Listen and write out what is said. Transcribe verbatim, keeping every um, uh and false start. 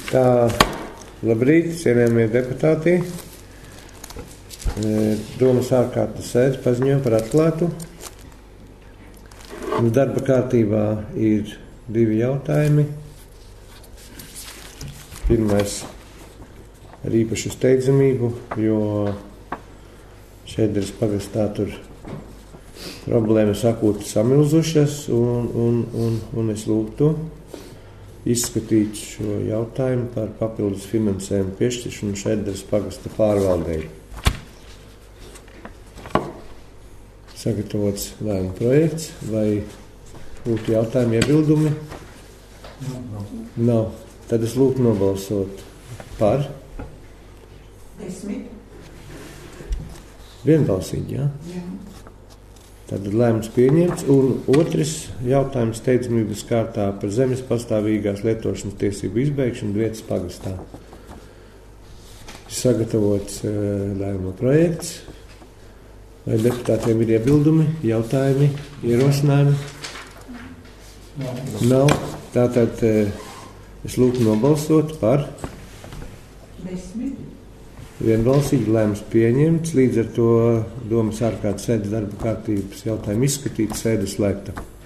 Tā, labrīt, cienījamie deputāti. Domas ārkārtas sēdes paziņojumu par atklātu. Darba kārtībā ir divi jautājumi. Pirmais ar īpašu steidzamību, jo Šēderes pagastā tur problēmas akūti samilzušas, un, un, un, un es lūgtu izskatīt šo jautājumu par papildus finansējumu piešķiršanu Šēderes pagasta pārvaldei. Sagatavots lēmuma projekts, vai būtu jautājumi, iebildumi? Nav. Nav. Tad es lūgtu nobalsot par. Desmit. Vienbalsīgi, jā? Jā. Tad lēmums pieņemts, un otrs jautājums steidzamības kārtā par zemes pastāvīgās lietošanas tiesību izbeigšanu vietas pagastā. Sagatavots uh, lēmuma projekts. Vai deputātiem ir iebildumi, jautājumi, ierosinājumi? Nav. Nav. Tātad uh, es lūgtu nobalsot par. Desmit. Vienbalsīgi lēmums pieņemts, līdz ar to domas ārkārtas sēdes darba kārtības jautājumu izskatīt, sēde slēgta.